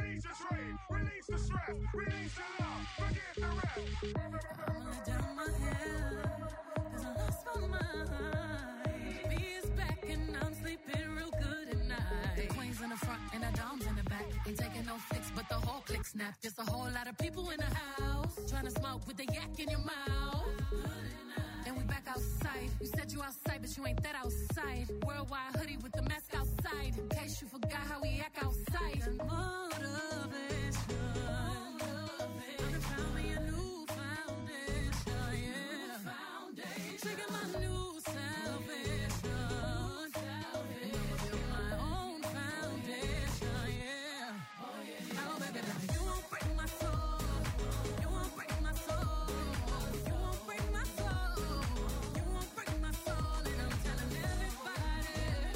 release the strain, release the stress, release the love, forget the rest. I'ma let down my hair, cause I lost my mind. B is back and I'm sleeping real good at night. The queen's in the front and the dom's in the back. Ain't taking no flicks, but the whole click snap. Just a whole lot of people in the house, trying to smoke with the yak in your mouth. And we back outside. You said you outside, but you ain't that outside. Worldwide hoodie with the mask outside. In case you forgot how we act outside. Motivation. I found me a new foundation, yeah. Trigger my new salvation. And I'ma build my own foundation, yeah. Oh, baby, you won't break my soul. You won't break my soul. You won't break my soul. You won't break my soul. And I'm telling everybody,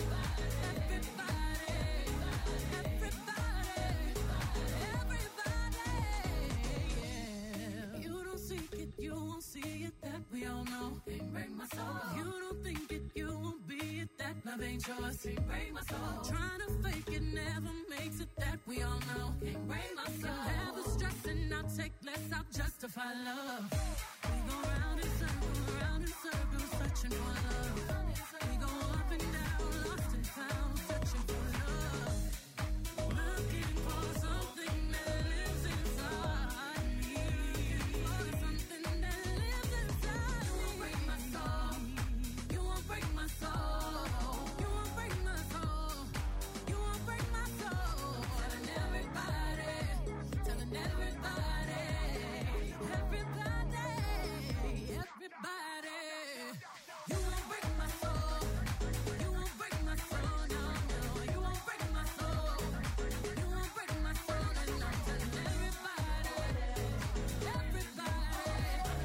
yeah. You don't seek it, you won't see it, that we all know. Can't break my soul. You don't think it, you won't be it, that love ain't yours. Can't break my soul. Trying to fake it never makes it, that we all know. Can't break my soul. You have the stress and I'll take less, I'll justify love. We go round in circles, searching for love. We go up and down, lost and found, searching for love. Looking for something that lives inside me. For something that lives inside me. You won't break my soul. You won't break my soul. You won't break my soul. You won't break my soul. Telling everybody, telling everybody, everybody, everybody. You won't break my soul. You won't break my soul. No, no. You won't break my soul. You won't break my soul. And I'm telling everybody, everybody,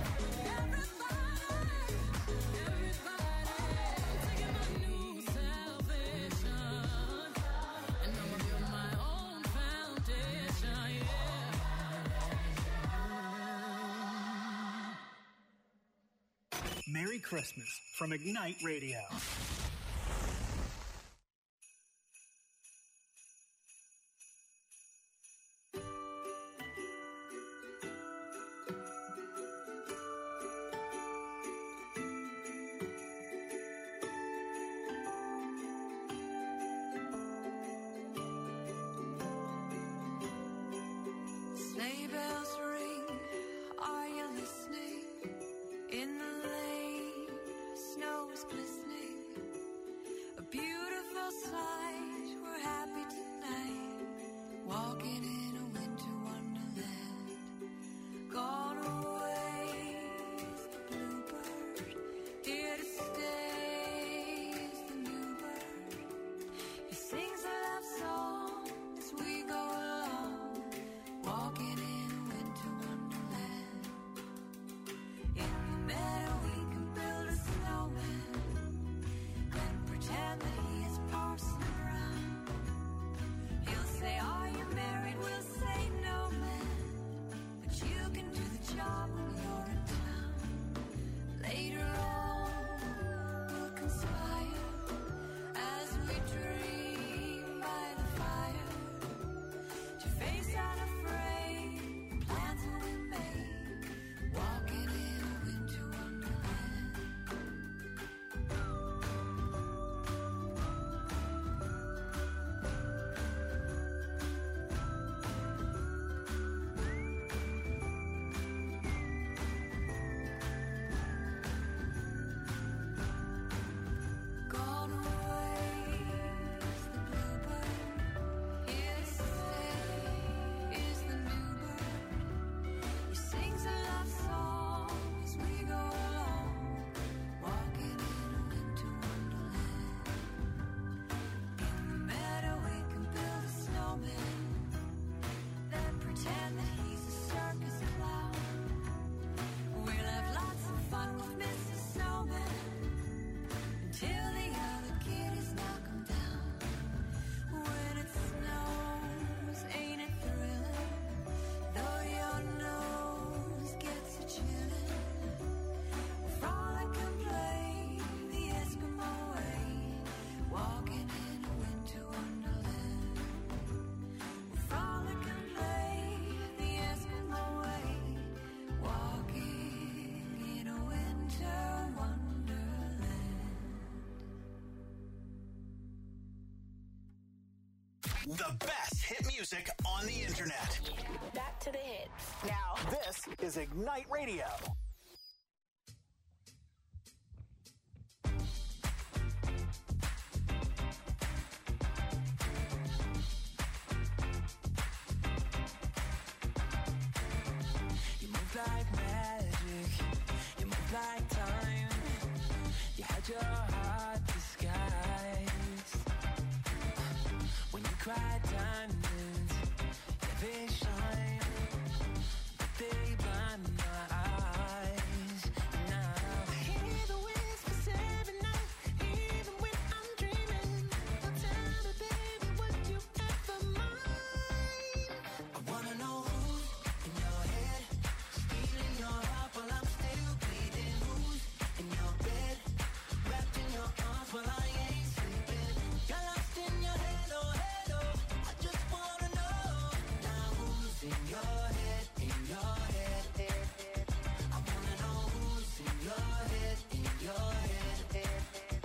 everybody, taking my new salvation. And I'ma build my own foundation, yeah. Merry Christmas from Ignite Radio. Sleigh bells ring, are you listening? In the lane, snow is glistening. A beautiful sight, we're happy tonight. Walking in a winter wonderland. Gone away is the bluebird. Here to stay is the new bird. He sings a love song as we go along. Walking in a winter wonderland. In the meadow we can build a snowman and pretend that he is Parson Brown. He'll say, are you married? We'll say no, man. But you can do the job when you're in town. Later on we'll conspire as we dream by the fire to face unafraid The best hit music on the internet. Back to the hits. Now, this is Ignite Radio. You move like magic, you move like time. You had your heart disguised. When you cry diamonds, yeah, they shine, but they blind my eyes. Now I hear the whispers every night, even when I'm dreaming. Now tell me, baby, would you ever mind? I wanna know who's in your head, stealing your heart while I'm still bleeding. Who's in your bed, wrapped in your arms while I ain't sleeping. Got lost in your head, oh head, oh. I just wanna know now who's in your head, in your head, head, head. I wanna know who's in your head, in your head, head.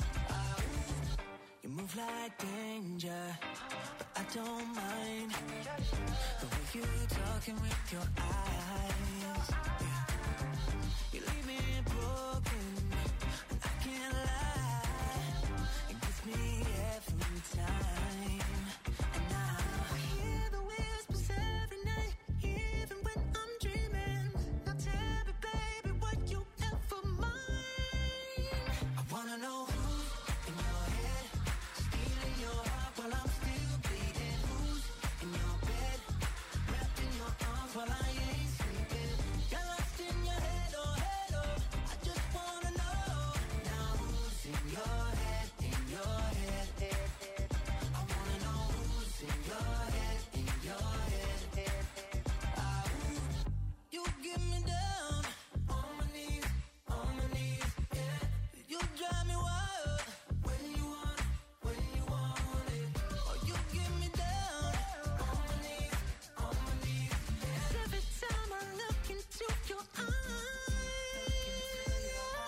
You move like danger, but I don't mind the way you talking with your eyes. Yeah. You leave me broken, and I can't lie. It gets me every time. And now I hear the whispers every night, even when I'm dreaming. Now tell me, baby, would you ever mind? I wanna know who's in your head, stealing your heart while I'm still bleeding. Who's in your bed, wrapped in your arms while I ain't sleeping. Got lost in your head, oh head, oh. I just wanna know now who's in your head, in your head, head, head. I wanna know who's in your head, in your head, head, head. You get me down on my knees, yeah. You drive me wild when you want it. Oh, you get me down on my knees, yeah. Every time I look into your eyes,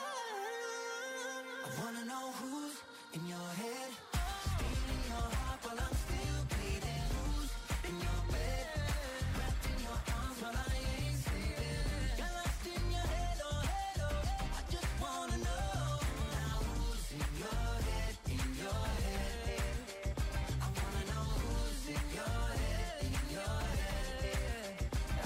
I wanna know who's in your head, stealing your heart while I'm still bleeding. Who's in your bed, wrapped in your arms while I ain't sleeping. Got lost in your head, oh head, oh. I just wanna know now who's in your head, in your head, head, head. I wanna know who's in your head, in your head, head.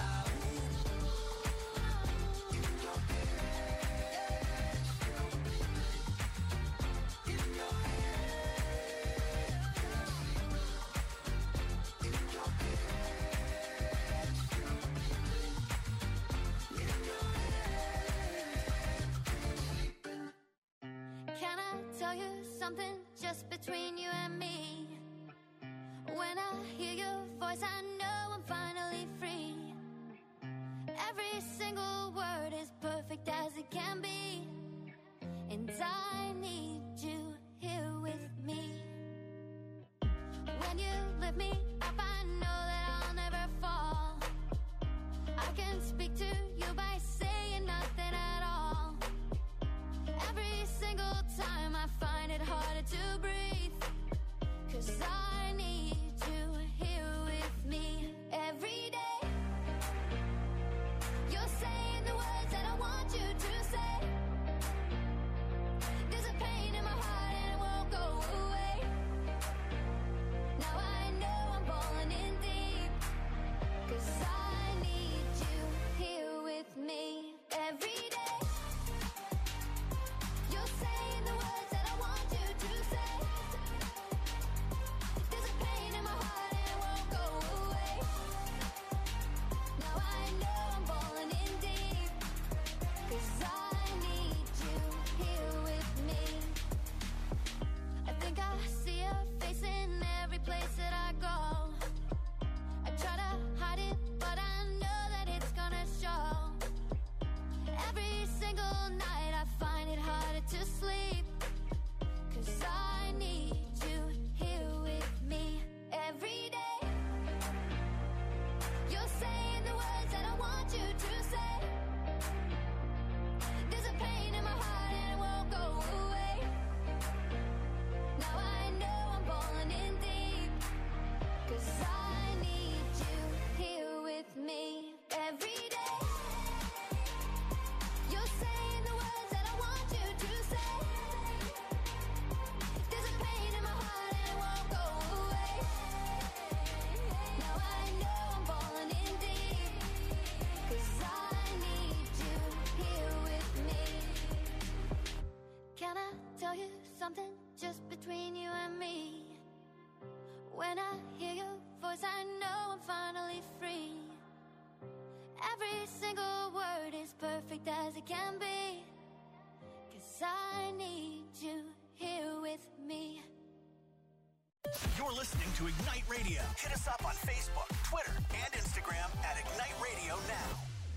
Can I tell you something just between you and me? When I hear your voice, I know I'm finally free. Every single word is perfect as it can be, and I need you here with me. When you lift me up, I know that I'll never fall. I can speak to you by saying nothing at all. Every single time I find it harder to breathe, 'cause I need you here with me every day. You're saying the words that I want you to say. There's a pain in my heart and it won't go away. Now I know I'm falling in deep. When I hear your voice, I know I'm finally free. Every single word is perfect as it can be. 'Cause I need you here with me. You're listening to Ignite Radio. Hit us up on Facebook, Twitter, and Instagram at Ignite Radio Now.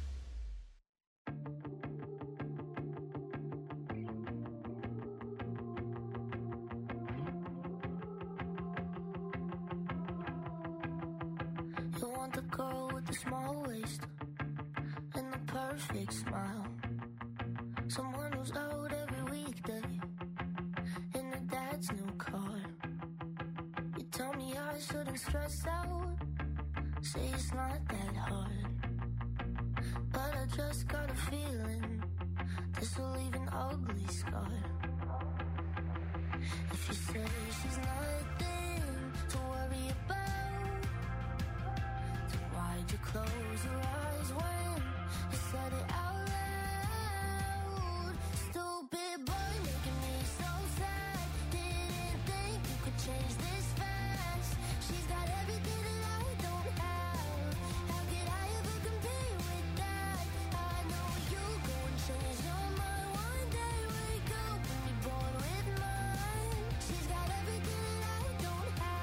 You want the girl with the small waist and the perfect smile. Someone who's out every weekday in her dad's new car. You tell me I shouldn't stress out, say it's not that hard. But I just got a feeling this will leave an ugly scar. If you say she's nothing to worry about, then why'd you close your eyes when you said it out loud? Stupid boy making me so sad. Didn't think you could change this fast. She's got everything that I don't have. How could I ever compete with that? I know you go and change your mind one day. Wake up and be born with mine. She's got everything that I don't have.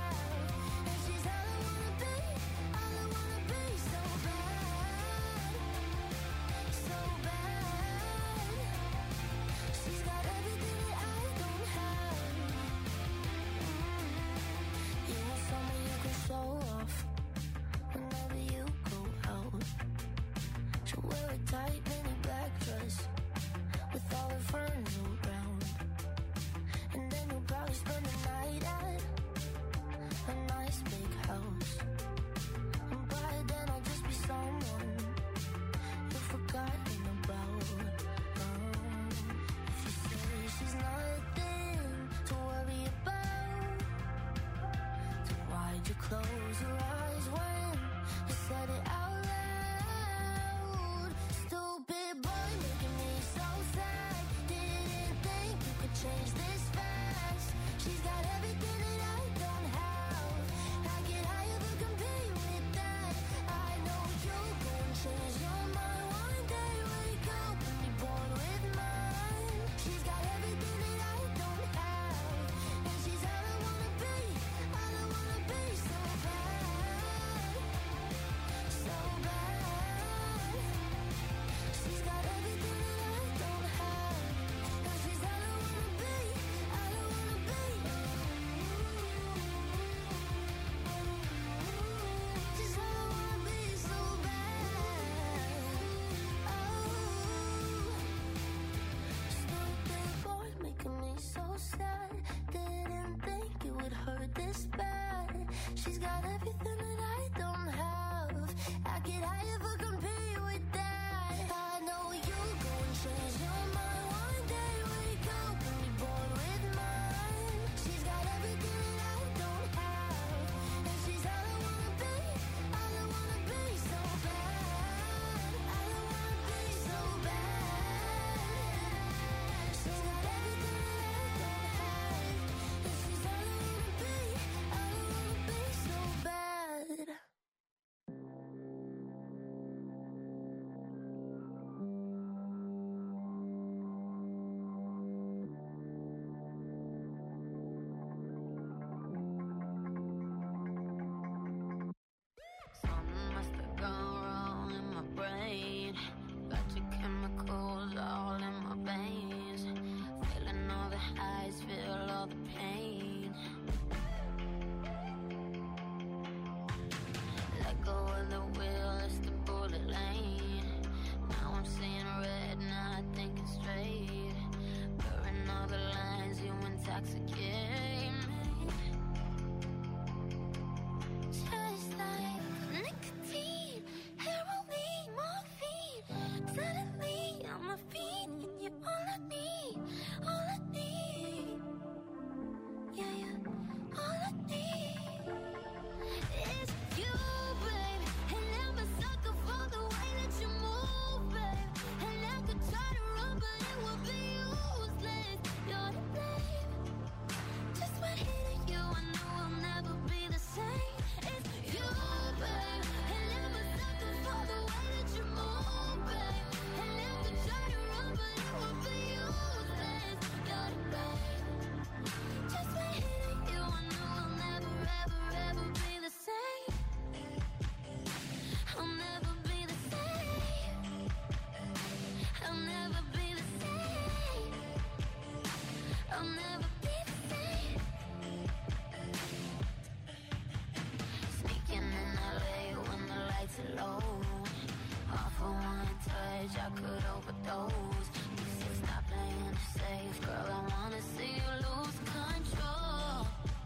edge, I could overdose. You say stop playing it safe, girl, I wanna see you lose control.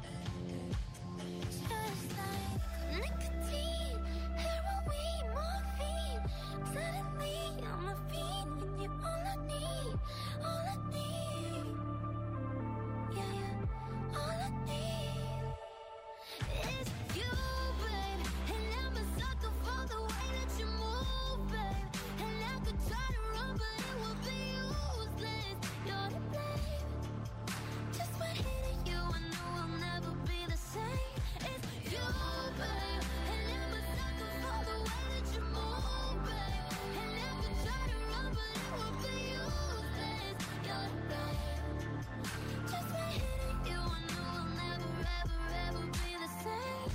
Just like nicotine, heroin, morphine. Suddenly I'm a fiend when you're all I need, all I need. Yeah, yeah, all I need is you, babe. And I'm a sucker for the way that you move, babe. And I could try to run, but it will be useless. You're to blame. Just by hitting you, I know I'll never be the same. It's you, babe. And I'm a sucker for the way that you move, babe. And I could try to run, but it will be useless. You're to blame. Just by hitting you, I know I'll never, ever, ever be the same.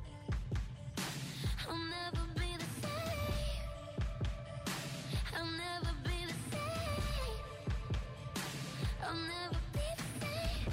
I'll never be the same. I'll never be the same. I'll never be the same.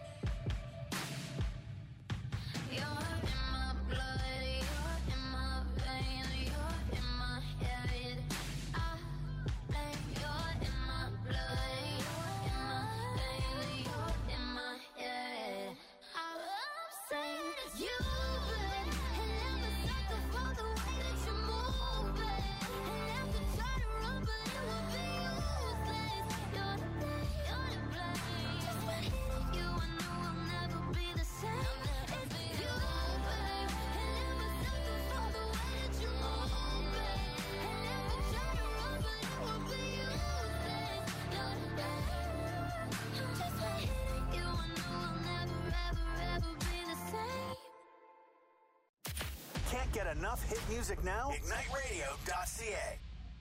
You're in my blood, you're in my veins, you're in my head. I blame you're in my blood, you're in my veins, you're in my head. I'm saying it's you, babe, and I'm a sucker for the way that you move, babe. And I could try to run, but it will be useless. You're to blame, you're to blame. Just by hitting you, I know I'll never be the same. It's you, babe, and I'm a sucker for the way that you move, babe. And I could try to run, but it will be useless. You're to blame. Just by hitting you, I know I'll never, ever, ever be the same. Can't get enough hit music now? IgniteRadio.ca.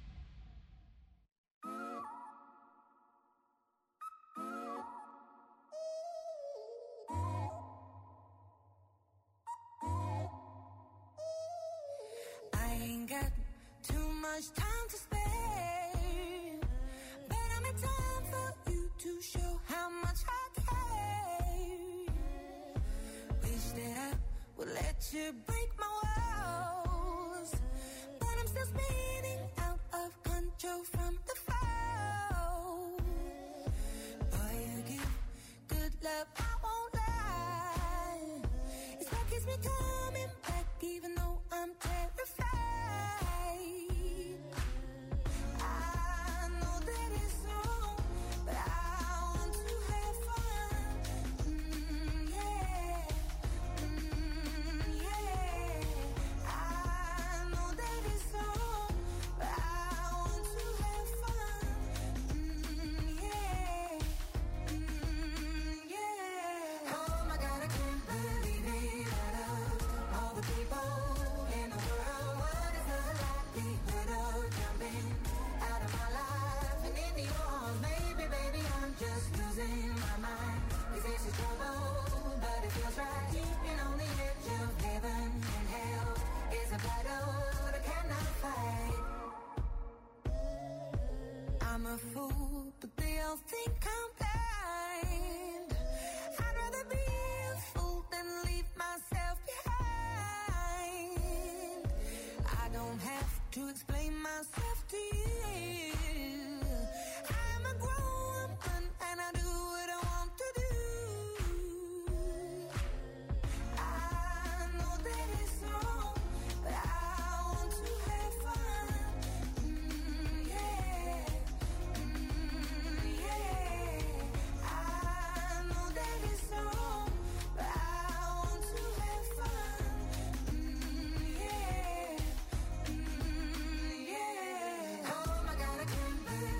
I ain't got too much time to spare, but I make time for you to show how much I care. Wish that I would let you break my walls, but I'm still spinning out of control from the fall. Boy, you give good love, I won't lie. It's what keeps me coming back, even though I'm terrified. I know that it's wrong, but I want to have fun. Yeah, yeah. I know that it's wrong, but I want to have fun. Yeah, yeah. Oh my God, I can't believe it. Out of all the people in the world, what is the likelihood of jumping out of my life and into yours? Maybe, baby, I'm just losing my mind. 'Cause this is trouble, but it feels right. Keeping on the edge of heaven and hell is a battle that I cannot fight. I'm a fool, but they all think I'm blind. I'd rather be a fool than leave myself behind. I don't have to explain myself to you. I'm a grown woman and I do what I want to do. I know that it's wrong, but I want to have fun. Yeah, yeah. I know that it's wrong, but I want to have fun. Yeah, yeah. Oh my God, I can't believe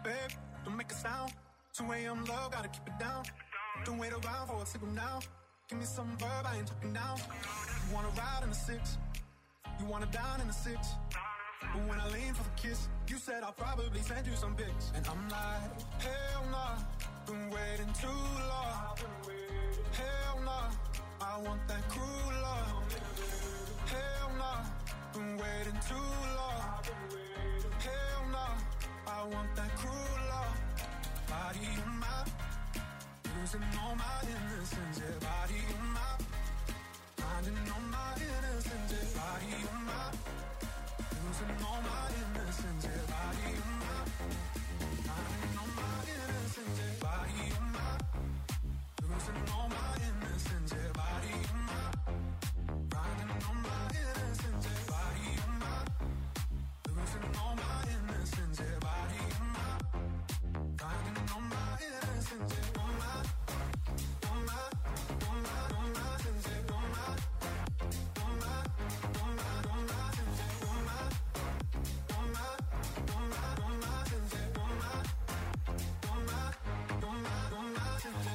Babe, don't make a sound. 2 a.m. love, gotta keep it down. Don't wait around for a signal now. Give me some verb, I ain't talking down. You wanna ride in the 6, you wanna dine in the 6. But when I lean for the kiss, you said I'll probably send you some pics. And I'm like, hell nah, been waiting too long. Hell nah, I want that cruel love. Hell nah, been waiting too long. Hell nah, I want that cruel love. Body on my, losing all my innocence. Yeah, body on my, finding all my innocence. Yeah, body on my, losing all my innocence. Yeah, body on my, finding all my innocence. Yeah, body on my, losing all my innocence. Yeah, body on my, finding all my innocence. Yeah, body on my, losing all my innocence. Yeah, body on my, finding all my innocence. Yeah, on my, on my, on my, on my innocence. Yeah, on my, on my, on my, on my innocence. Yeah, on my, on my, on my, on my innocence. Yeah, on my, on my, on my, on my innocence.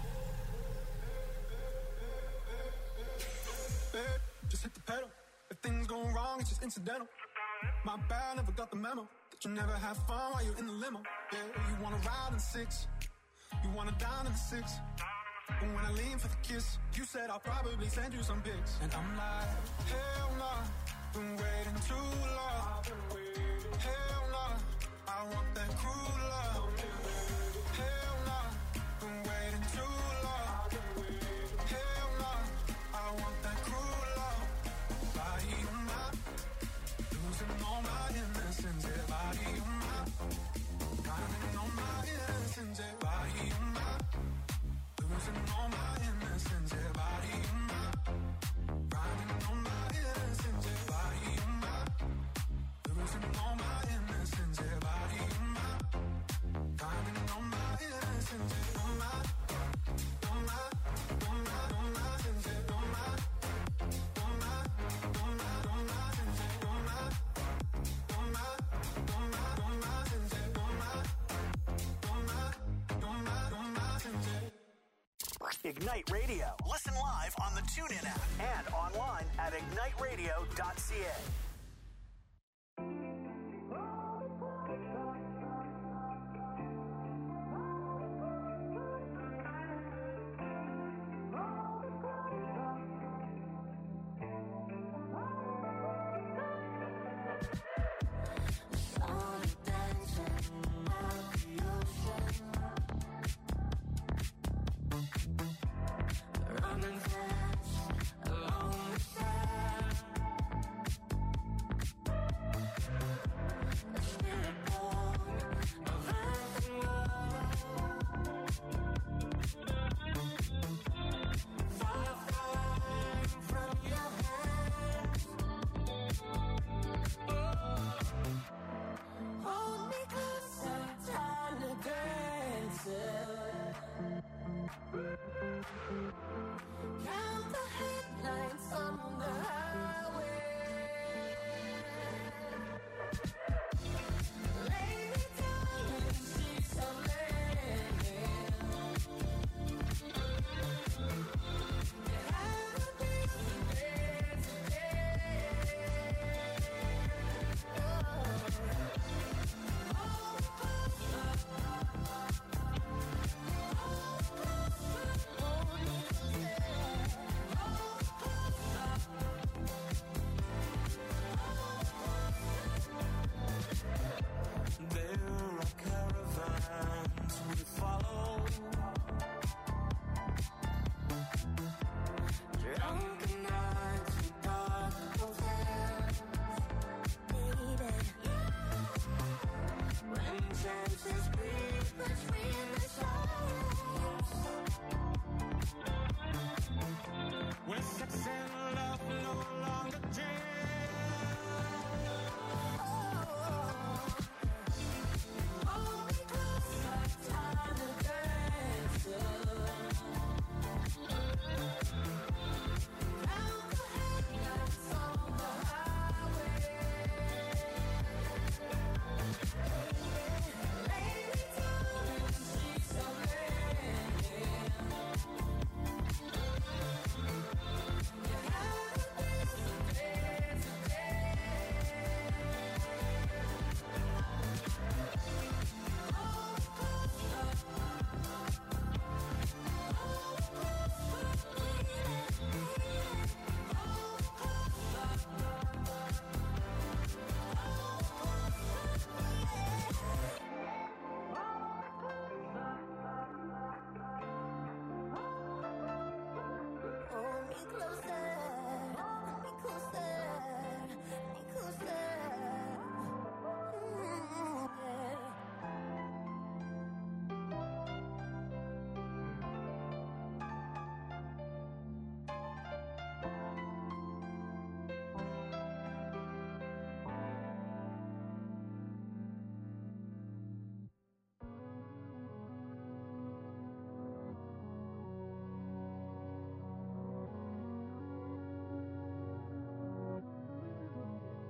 Babe, just hit the pedal. If things go wrong, it's just incidental. My bad, never got the memo that you never have fun while you're in the limo. Yeah, you wanna ride in the 6, you wanna dine in the 6. But when I lean for the kiss, you said I'll probably send you some pics. And I'm like, hell nah, been waiting too long. Hell nah, I want that cruel love. Hell nah, been waiting too long. Hell nah, I want that cruel love. Body on my, losing all my innocence. Yeah, body on my, finding all my innocence. Yeah, body on my, losing all my innocence. Yeah, body on my, finding all my innocence. Yeah, body on my, losing all my innocence. Yeah, body on my, finding all my innocence. Yeah, on my, on my, on my, on my innocence. Yeah, on my, on my, on my, on my innocence. Yeah, on my, on my, on my, on my innocence. Yeah, on my, on my, on my, on my innocence. Ignite Radio. Listen live on the TuneIn app and online at igniteradio.ca. Running fast along the sand. Oh,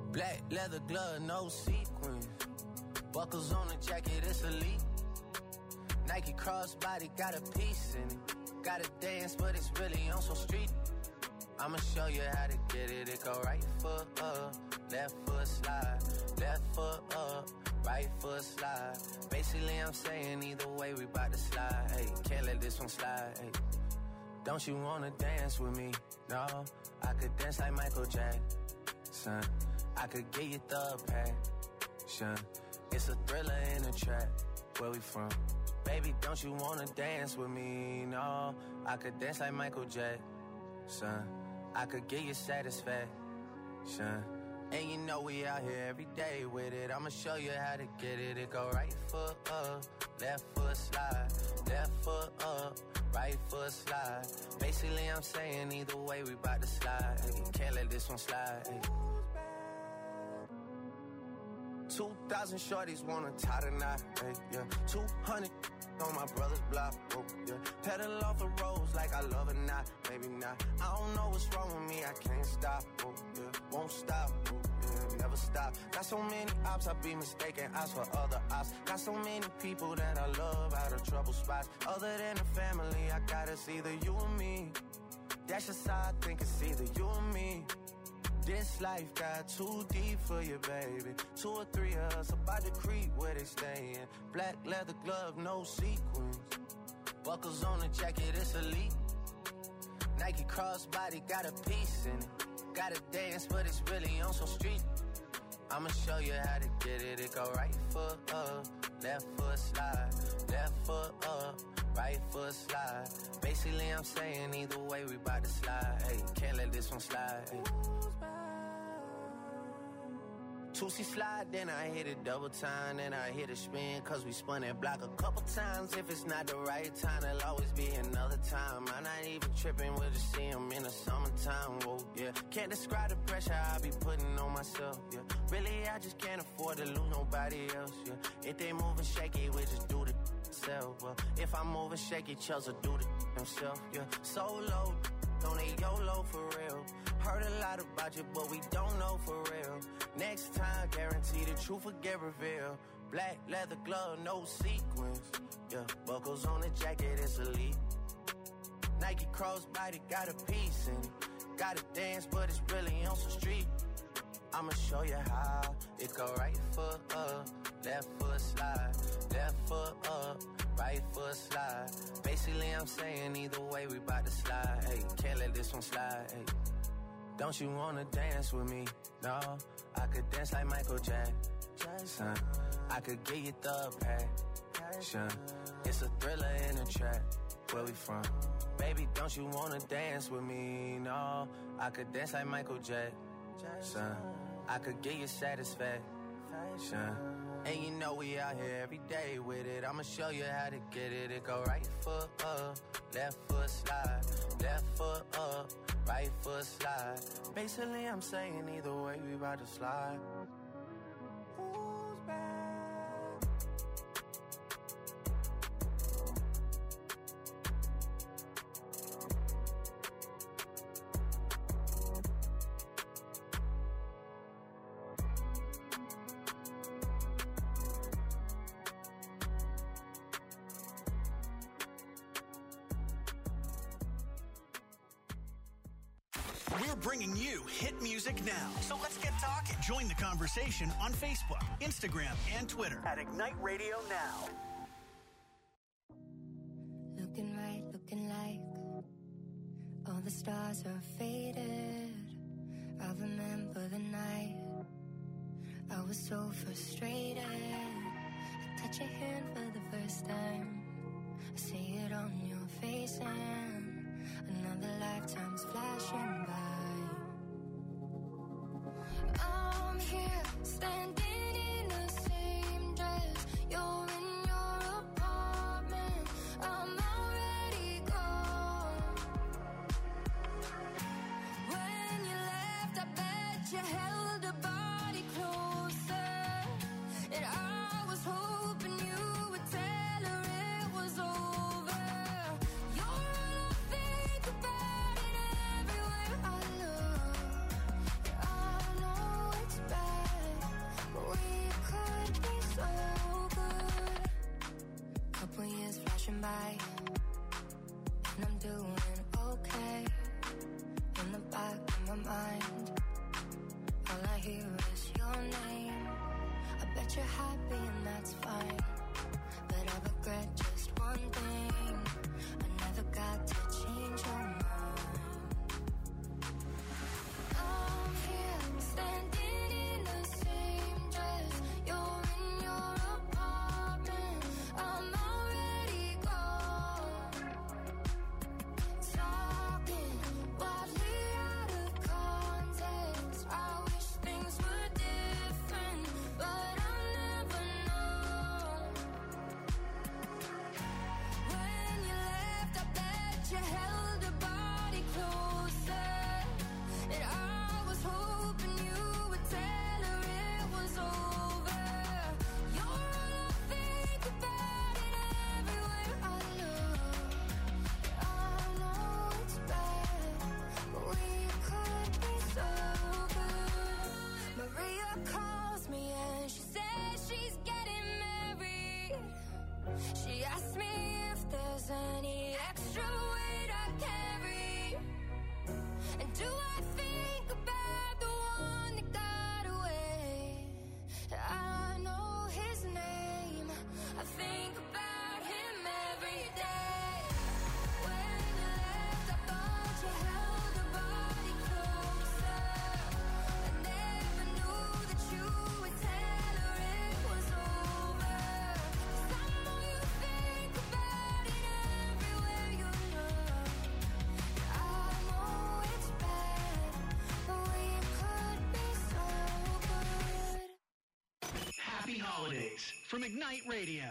Black leather glove, no sequins. Buckles on the jacket, it's elite. Nike crossbody, got a piece in it. Gotta dance, but it's really on some street. I'ma show you how to get it. It go right foot up, left foot slide. Left foot up, right foot slide. Basically, I'm saying either way, we bout to slide. Hey, can't let this one slide. Hey. Don't you wanna dance with me? No, I could dance like Michael Jackson. I could get you the passion. It's a thriller in a trap. Where we from? Baby, don't you wanna dance with me? No, I could dance like Michael Jackson. I could get you satisfaction. And you know we out here every day with it. I'ma show you how to get it. It go right foot up, left foot slide. Left foot up, right foot slide. Basically, I'm saying either way, we bout to slide. Hey, can't let this one slide. Hey. 2,000 shorties wanna tie the knot. Hey, yeah. 200 on my brother's block. Oh, yeah. Pedal off the roads like I love it, not, maybe not. I don't know what's wrong with me, I can't stop. Oh, yeah. Won't stop. Oh, yeah. Never stop. Got so many ops, I be mistaken ops for other ops. Got so many people that I love out of trouble spots. Other than the family, I got it's either you or me. That's just how I think it's either you or me. This life got too deep for you, baby. 2 or 3 of us about to creep where they stayin'. Black leather glove, no sequins. Buckles on the jacket, it's elite. Nike crossbody, got a piece in it. Gotta dance, but it's really on some street. I'ma show you how to get it. It go right foot up, left foot slide. Left foot up, right foot slide. Basically, I'm saying either way, we bout to slide. Hey, can't let this one slide. Hey. 2C slide, then I hit it double time, then I hit a spin, cause we spun that block a couple times. If it's not the right time, there'll always be another time. I'm not even tripping, we'll just see him in the summertime, whoa, yeah. Can't describe the pressure I be putting on myself, yeah. Really, I just can't afford to lose nobody else, yeah. If they moving shaky, we just do the self, well. If I'm moving shaky, Chelsea do the himself, yeah. Solo, don't need YOLO for real. Heard a lot about you, but we don't know for real. Next time, guarantee the truth will get revealed. Black leather glove, no sequins. Yeah, buckles on the jacket, it's elite. Nike crossbody, got a piece in it. Gotta dance, but it's really on some street. I'ma show you how. It go right foot up, left foot slide. Left foot up, right foot slide. Basically, I'm saying either way, we bout to slide. Hey, can't let this one slide. Hey. Don't you wanna dance with me? No, I could dance like Michael Jackson. I could get you the passion. It's a thriller in a trap. Where we from? Baby, don't you wanna dance with me? No, I could dance like Michael Jackson. I could get you satisfaction. And you know we out here every day with it. I'ma show you how to get it. It go right foot up, left foot slide. Left foot up, right foot slide. Basically, I'm saying either way, we about to slide. Who's back? We're bringing you hit music now. So let's get talking. Join the conversation on Facebook, Instagram, and Twitter at Ignite Radio Now. Looking right, looking like all the stars are faded. I remember the night I was so frustrated. I touch your hand for the first time. I see it on your face and another lifetime's flashing by. I'm here, standing in the same dress. You're in your apartment. I'm already gone. When you left, I bet you held a body closer. And I was hoping you would tell her it was over. You're all I think about, and everywhere I look, I know it's bad. that you're happy and that's fine. But I regret just one thing. I never got to change your mind. I'm here standing in the same dress. You're in your apartment. I'm already gone. Talking wildly out of context. I wish things were different, but I'll never know. When you left, I bet you held her body closer, and I was hoping you would tell her it was over. You're all I think about, and everywhere I look. I know it's bad, but we could be so good. Maria calls me and she says she's getting married. She asked me if there's any extra weight I carry. And do I think about the one that got away? I know his name. I think about him every day. When you left, I thought you held her body closer. I never knew that you would tell her it was over. 'Cause I know you think about it everywhere you look. I know it's bad, but we could be so good. Happy holidays from Ignite Radio.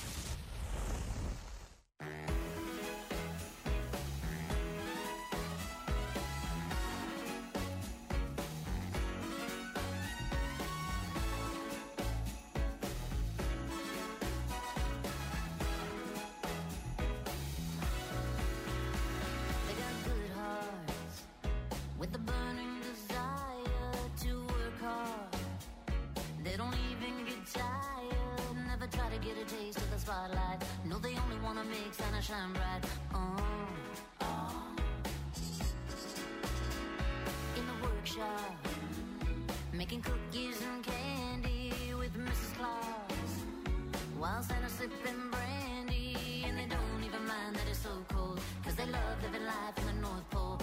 They got good hearts with a burning desire to work hard. They don't even get tired, never try to get a taste of the spotlight. No, they only wanna make Santa shine bright. In the workshop, making cookies and candy with Mrs. Claus, while Santa's sipping brandy, and they don't even mind that it's so cold, 'cause they love living life in the North Pole.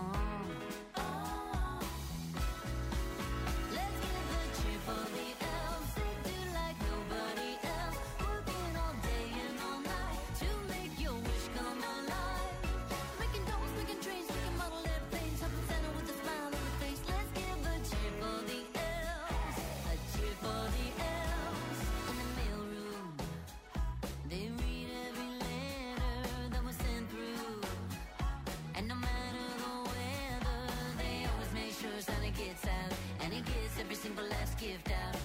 Let's give a cheer for the elves. They do like nobody else, working all day and all night to make your wish come alive. Making dolls, making trains, making model airplanes, helping Santa with a smile on his face. Let's give a cheer for the elves, a cheer for the elves. In the mailroom, they read every letter that was sent through, and no matter the weather, they always make sure Santa gets out, and he gets every single last gift out.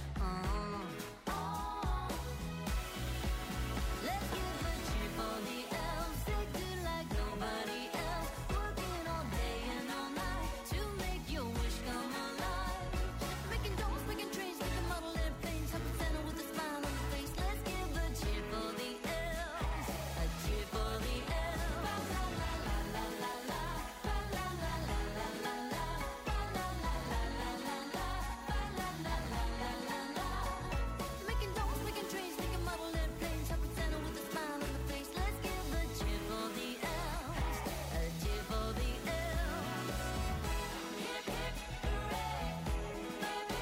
Let's give a cheer for the elves. They do like nobody else, working all day and all night to make your wish come alive. Making dolls, making trains, making model airplanes, helping Santa with a smile on his face. Let's give a cheer for the elves, a cheer for the elves. La la la la la la la, la la la la la la la, la la la la la la la, la la la la la la la. Making dolls, making trains, making model airplanes, helping Santa with a smile on the face. Let's give a cheer for the elves, a cheer for the elves. Hip hip hooray, hip hip,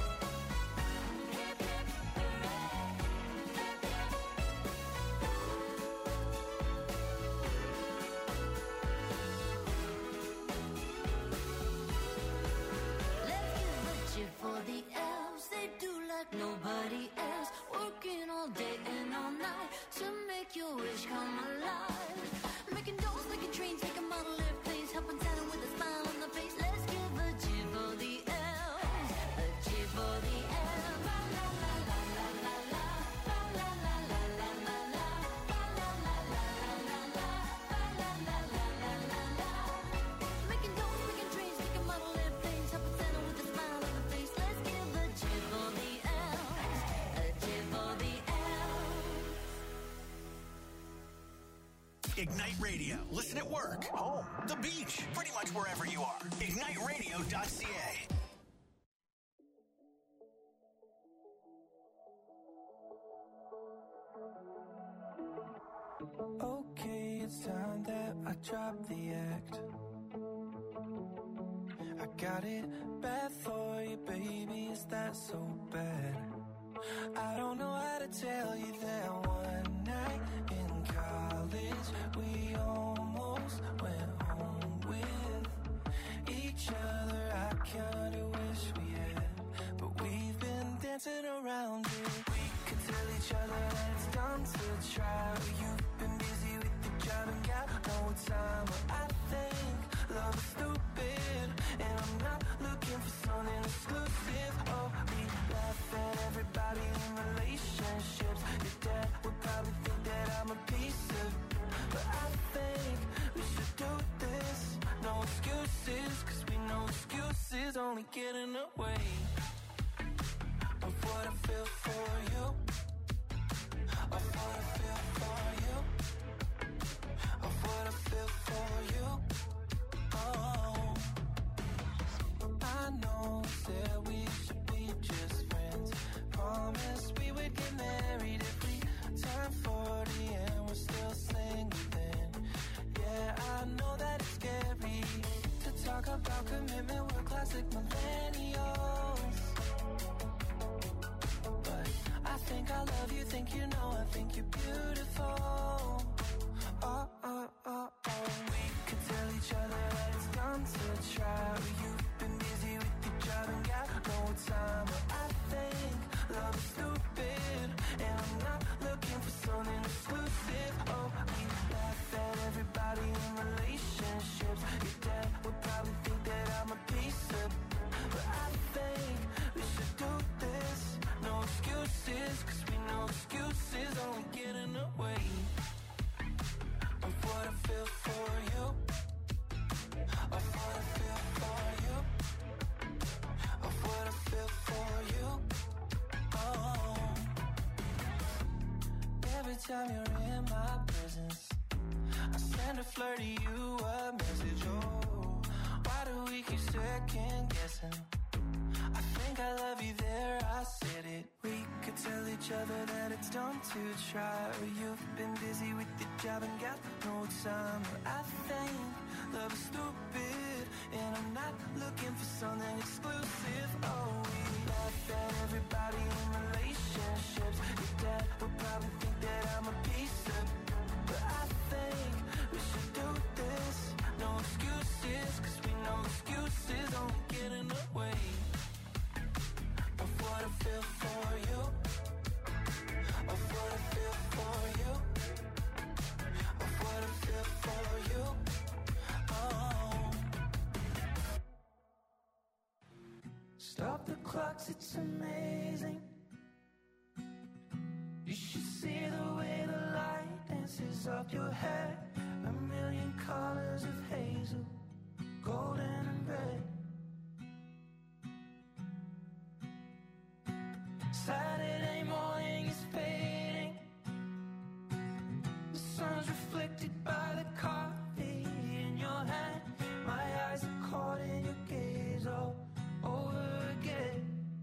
hip hip hooray, hip hip. Let's give a cheer for the elves. They do like nobody else, working all day and all night to make your wish come alive. Making dolls, making trains, making model airplanes, helping Santa with a smile on the face. Let's give a cheer for the elves, a cheer for the elves. La la la la la la la, la la la la la la la, la la la la la la la, la la la la la la. Making dolls, making trains, making model airplanes, helping Santa with a smile on the face. Let's give a cheer for the elves, a cheer for the elves. Ignite Radio. Listen at work, home, the beach, pretty much wherever you are. IgniteRadio.ca. I dropped the act. I got it bad for you, baby, is that so bad? I don't know how to tell you that one night in college we almost went home with each other. I kinda wish we had, but we've been dancing around it. We could tell each other that it's dumb to try. You've been busy with your job and got no time. But I think love is stupid, and I'm not looking for something exclusive. Oh, we laugh at everybody in relationships. Your dad would probably think that I'm a piece of, but I think we should do this. No excuses, cause we know excuses only get in the way of what I feel for you, of what I feel for you, of what I feel for you. Oh, I know that we should be just friends. Promised we would get married if we turn 40 and we're still single then. Yeah, I know that it's scary to talk about commitment, we're classic millennials. But I think I love you, think you know, I think you're beautiful. Oh, oh, oh, oh. We could tell each other that it's dumb to try. You've been busy with your job and got no time. But I think love is stupid, and I'm not looking for something exclusive. Oh, we laugh at everybody in relationships. Your dad would probably think that I'm a piece of, but I think we should do this. No excuses, cause we know excuses only get in the way of what I feel for you, of what I feel for you, of what I feel for you. Oh, every time you're in my presence, I send a flirty you a message. Oh, why do we keep second guessing? I think I love you there, I said it. We could tell each other that it's dumb to try. You've been busy with your job and got no time. But I think love is stupid, and I'm not looking for something exclusive. Oh, we laugh at everybody in relationships. Your dad would probably think that I'm a piece of, but I think we should do this. No excuses, cause we know excuses only get in the way of what I feel for you, of what I feel for you, of what I feel for you. Oh, stop the clocks, it's amazing. You should see the way the light dances up your hair. A million colors of hazel, golden and red. Saturday morning is fading. The sun's reflected by the coffee in your hand. My eyes are caught in your gaze all over again.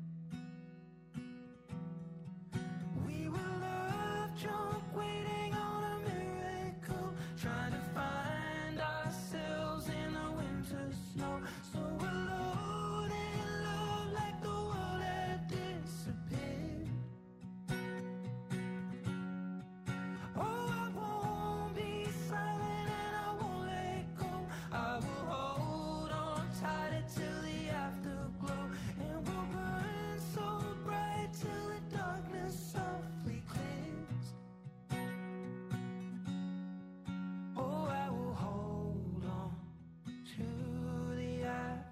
We were love drunk, waiting on a miracle, trying to find ourselves in the winter snow. So alone in love, like the world had disappeared. Oh, I won't be silent and I won't let go. I will hold on tighter till the afterglow, and we'll burn so bright till the darkness softly clears. Oh, I will hold on to the afterglow.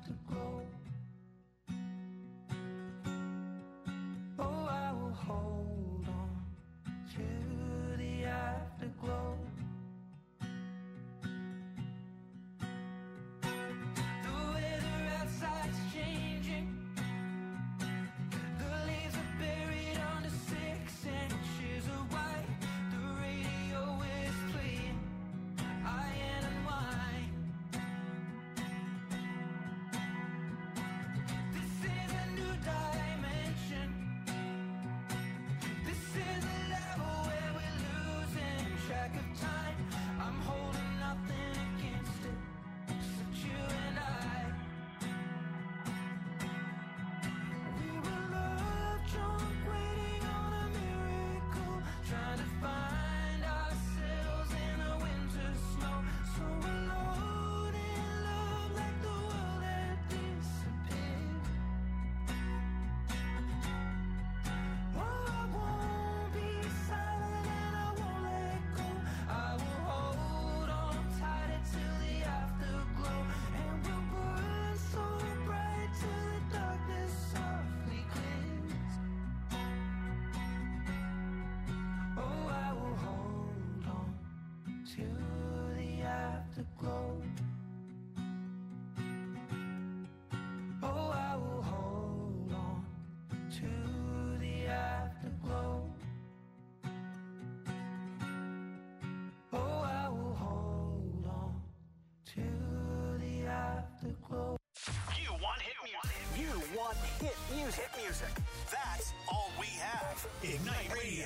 non-stop hit music. Hit music. That's all we have. Ignite Radio.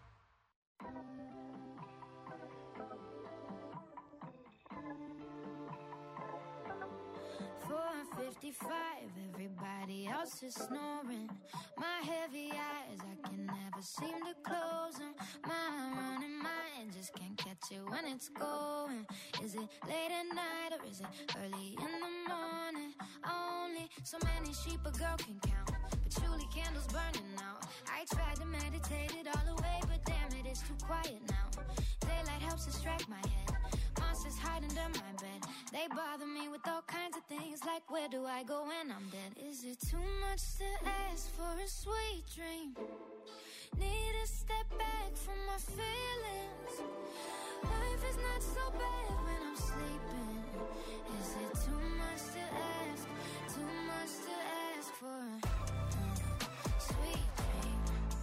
4:55, everybody else is snoring. My heavy eyes, I can never seem to close them. My running mind just can't catch it when it's going. Is it late at night or is it early in the morning? Only so many sheep a girl can count. Patchouli candles burning out. I tried to meditate it all away, but damn it, it's too quiet now. Daylight helps distract my head. Monsters hide under my bed. They bother me with all kinds of things, like where do I go when I'm dead? Is it too much to ask for a sweet dream? Need to step back from my feelings. Life is not so bad when I'm sleeping. Is it too much to ask? Too much to ask for a sweet dream?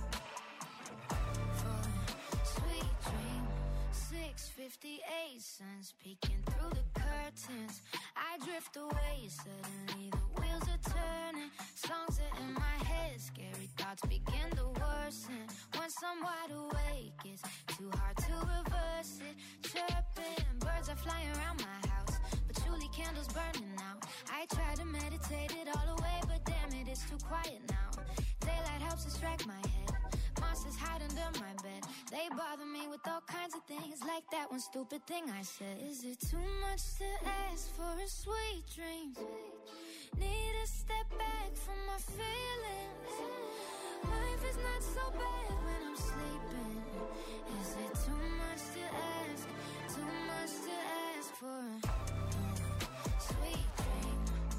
For a sweet dream. 6:58, sun's peeking through the curtains. I drift away, suddenly the wheels are turning. Songs are in my head, scary thoughts begin to worsen. Once I'm wide awake, it's too hard to reverse it. Chirping, birds are flying around my house. Patchouli candles burning out. I try to meditate it all away, but damn it, it's too quiet now. Daylight helps distract my head. Monsters hide under my bed. They bother me with all kinds of things, like that one stupid thing I said. Is it too much to ask for a sweet dream? Need to step back from my feelings. Life is not so bad when I'm sleeping. Is it too much to ask? Too much to ask for a sweet dream?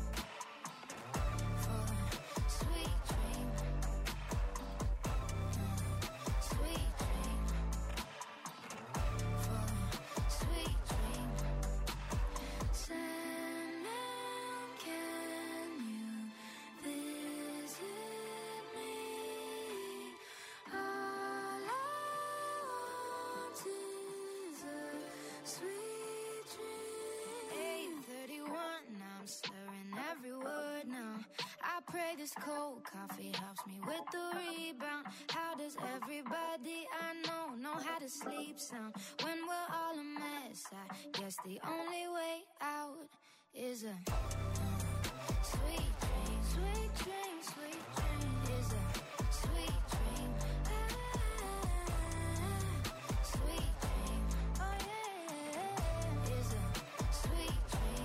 For a sweet dream. Sweet dream. For a sweet dream. Sandman, can you visit me? All I want is a sweet dream. 8:31, now I'm slurring every word now. I pray this cold coffee helps me with the rebound. How does everybody I know how to sleep sound? When we're all a mess, I guess the only way out is a sweet dream. Sweet dream, sweet dream is a sweet dream. Sweet dream, oh yeah, is a sweet dream.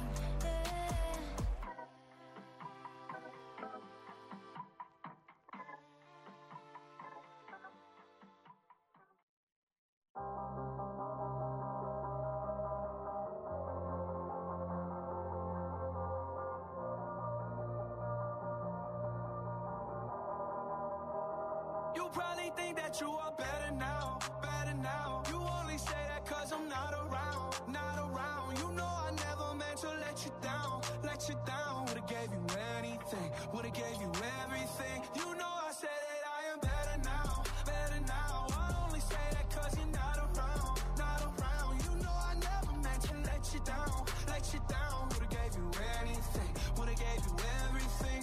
You probably think that you are better now, better now. You only say that cause I'm not around, not around. You know I never meant to let you down, let you down. Would've gave you anything, would've gave you everything. You know I said that I am better now, better now. I only say that cause you're not around, not around. You know I never meant to let you down, let you down. Would've gave you anything, would've gave you everything.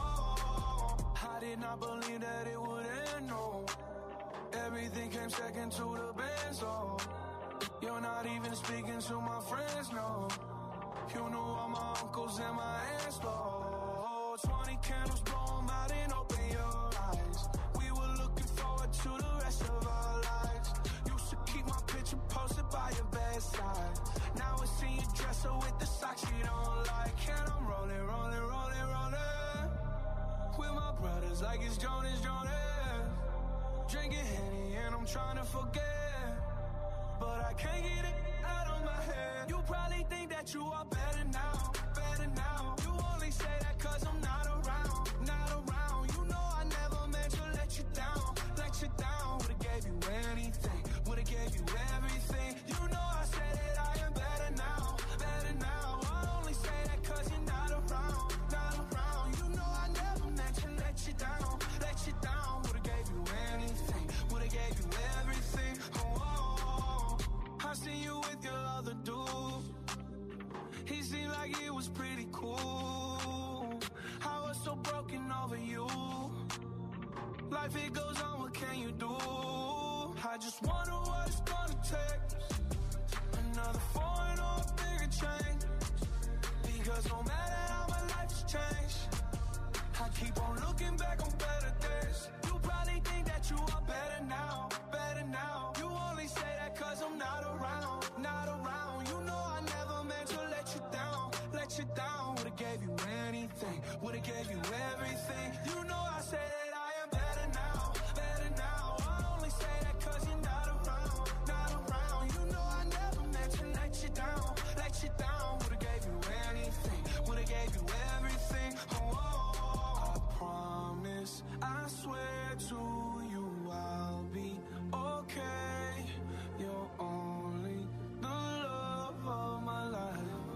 Oh, I did not believe that it would end, no. Everything came second to the best, oh. You're not even speaking to my friends, no. You know all my uncles and my aunts, oh. 20 candles, blow 'em out and open your eyes. We were looking forward to the rest of our lives. Used to keep my picture posted by your bedside. Now I see you dresser with the socks you don't like. And I'm rolling, rolling, rolling, rolling with my brothers like it's Jonas, Jonas. Drinking Henny and I'm trying to forget, but I can't get it out of my head. You probably think that you are better now, better now. You only say that cause I'm not around, not around. You know I never meant to let you down, let you down. Would've gave you anything, would've gave you everything. You know I said that I am better now, better now. I only say that cause you're not around, not around. You know I never meant to let you down, let you down. Would've gave you anything, would've gave you everything. Oh, I seen you with your other dude. He seemed like he was pretty cool. life it goes on, what can you do? I just wonder what it's gonna take. Another foreign or a bigger change. Because no matter how my life has changed, I keep on looking back on better days. You probably think that you are better now, better now. You only say that cause I'm not around, not around. You know I never meant to let you down, let you down. Would've gave you anything, would've gave you everything. You know I say that I am better now, better now. I only say that cause you're not around, not around. You know I never meant to let you down, let you down. Would've gave you anything, would've gave you everything. Oh, I promise, I swear to you I'll be okay. You're only the love of my life.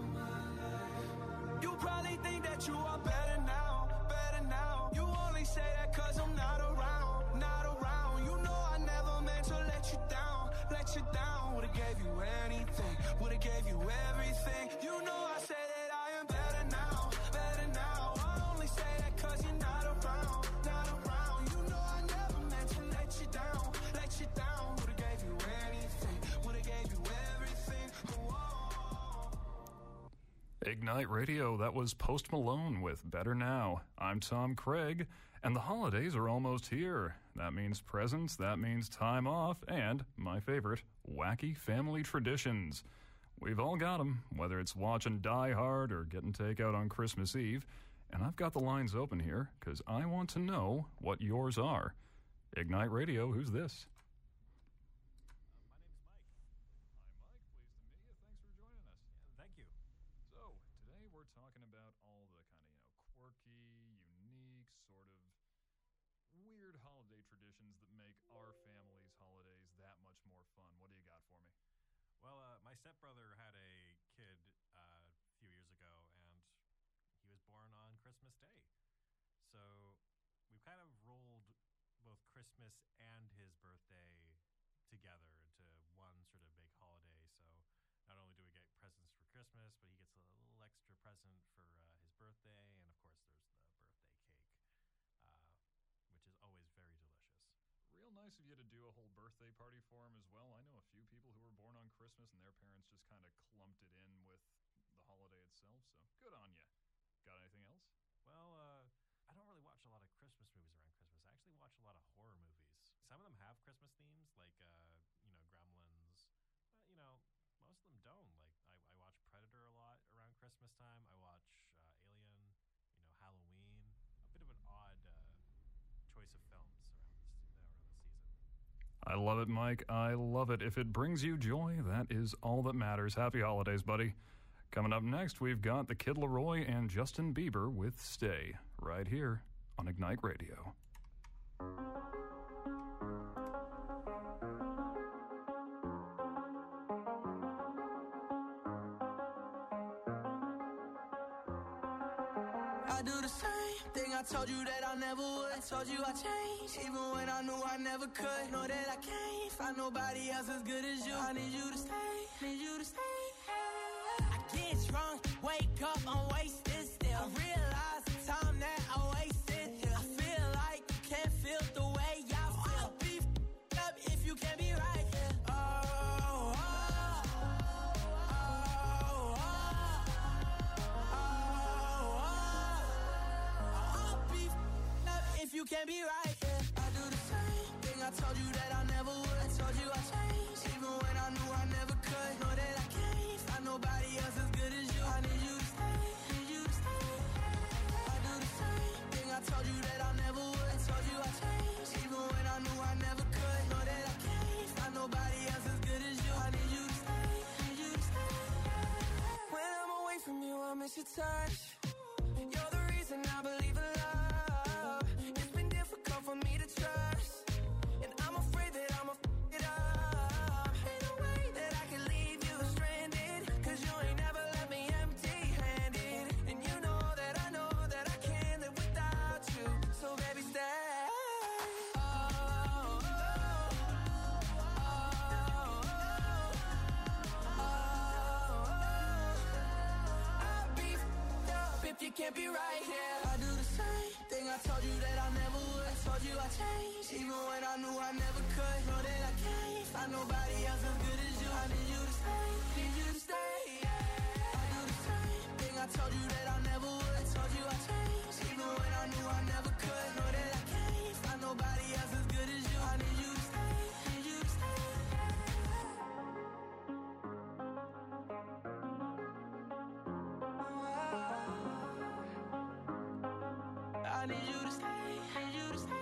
You probably think that you are better now, better now. You only say that cause I'm not around, not around. You know I never meant to let you down, let you down. Would've gave you anything, would've gave you everything. You know I say that I am better now, better now. I only say that cause you're not around, not around. You know I never meant to let you down, let you down. Would've gave you anything, would've gave you everything. Oh. Ignite Radio, that was Post Malone with Better Now. I'm Tom Craig, and the holidays are almost here. That means presents, that means time off, and, my favorite, wacky family traditions. We've all got them, whether it's watching Die Hard or getting takeout on Christmas Eve, and I've got the lines open here, because I want to know what yours are. Ignite Radio, who's this? My name's Mike. Hi, Mike. Pleased to meet you. Thanks for joining us. Thank you. So, today we're talking about all the kind of, quirky, unique, sort of weird holiday traditions that make our family's holidays that much more fun. What do you got for me? Well, my stepbrother had a kid a few years ago, and he was born on Christmas Day. So we've kind of rolled both Christmas and his birthday together into one sort of big holiday. So not only do we get presents for Christmas, but he gets a little extra present for his birthday. And, of course, there's the birthday cake, which is always very delicious. Real nice of you to do a whole birthday party for him as well. I know a few people who were born on Christmas and their parents just kind of clumped it in with the holiday itself, so good on you. Got anything else? Well, I don't really watch a lot of Christmas movies around Christmas. I actually watch a lot of horror movies. Some of them have Christmas themes, like, Gremlins. Most of them don't. Like, I watch Predator a lot around Christmas time. I watch Alien, Halloween. A bit of an odd choice of films around the season. I love it, Mike. I love it. If it brings you joy, that is all that matters. Happy holidays, buddy. Coming up next, we've got the Kid Laroi and Justin Bieber with Stay, right here on Ignite Radio. I do the same thing I told you that I never would. I told you I changed, even when I knew I never could. Know that I can't find nobody else as good as you. I need you to stay, need you to stay. I get drunk, wake up, I'm wasted still. I realize the time that I wasted here. I feel like you can't feel the way I feel. I'll be up if you can't be right here. You can't be right, yeah. I do the same thing I told you that I never would. I told you I changed, even when I knew I never could. Know that I can't find nobody else as good as you. I need you to stay, need you to stay. I do the same thing I told you that I never would. I told you I changed, even when I knew I never could. Know that I can't find nobody else as good as you. I need you to stay, need you to stay. When I'm away from you, I miss your touch. You're the reason I believe in love. For me to trust, and I'm afraid that I'ma f it up. Ain't no way that I can leave you stranded, cause you ain't never left me empty-handed. And you know that I can't live without you. So baby, stay. I'll be f***ed up can't be right here. I do the same thing I told you that I never would. I told you I changed, even when I knew I never could. Know that I can't find nobody else as good as you. I need you to stay, need you to stay, yeah. I do the same thing I told you that I never would. I told you I changed, even when I knew I never could. Know that I can't find nobody else as good as you. I need you to stay, need you to stay. I need you to stay, need you to stay.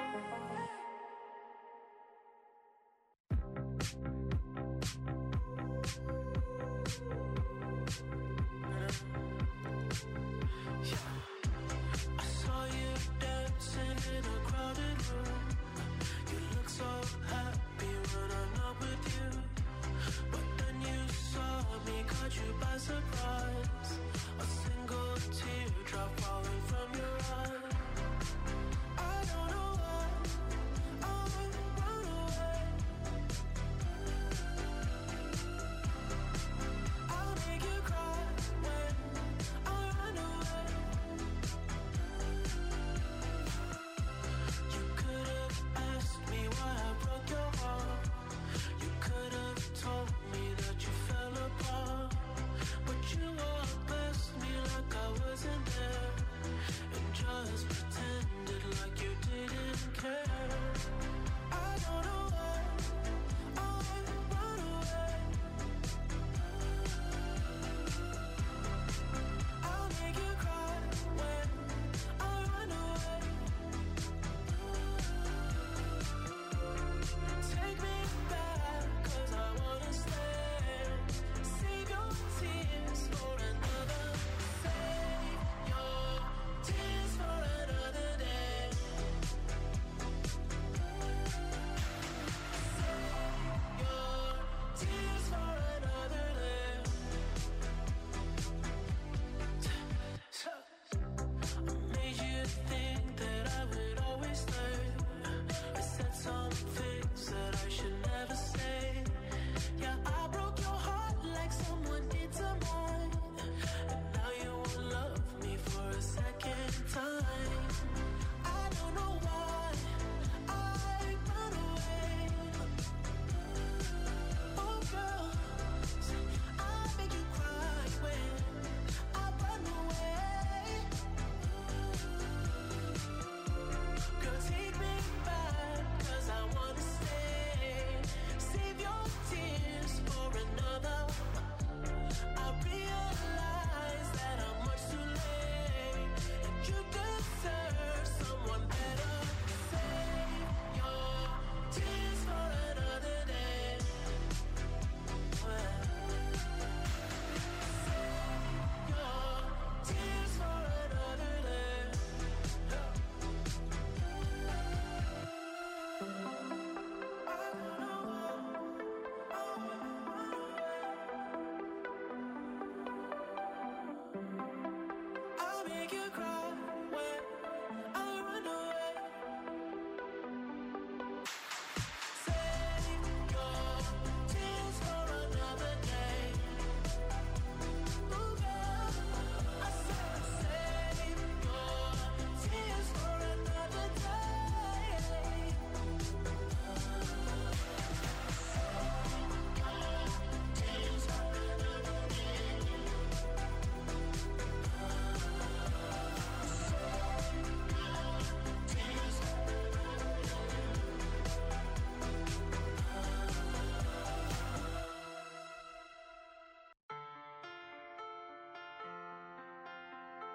I saw you dancing in a crowded room. You look so happy when I'm not with you. But then you saw me, caught you by surprise. A single teardrop falling from your eye. I don't know why I run away. I'll make you cry when I run away. You could have asked me why I broke your heart. You could have told me that you fell apart. But you walked past me like I wasn't there, and just pretended like you didn't care. I don't know why I run away. I'll make you cry when I run away. Take me back, 'cause I wanna stay. Save your tears for another. Save your tears for another day. Save your tears for another day. I made you think that I would always stay. I said some things that I should never say. Yeah, I broke your heart like someone did to mine. And now you won't love me for a second time. I don't know why I run away. Oh girl, I make you cry when I run away. Girl, take me back, 'cause I wanna stay. Save your tears for another. I realize that I'm much too late, and you deserve someone better. Save your tears for another day. Save your tears for another day. I'll make you cry when I run away. Save your tears for another day. Ooh, girl, I said save your tears for another day. Tears for another day.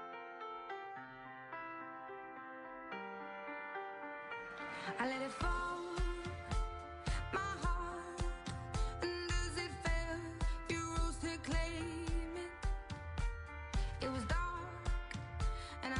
I let it fall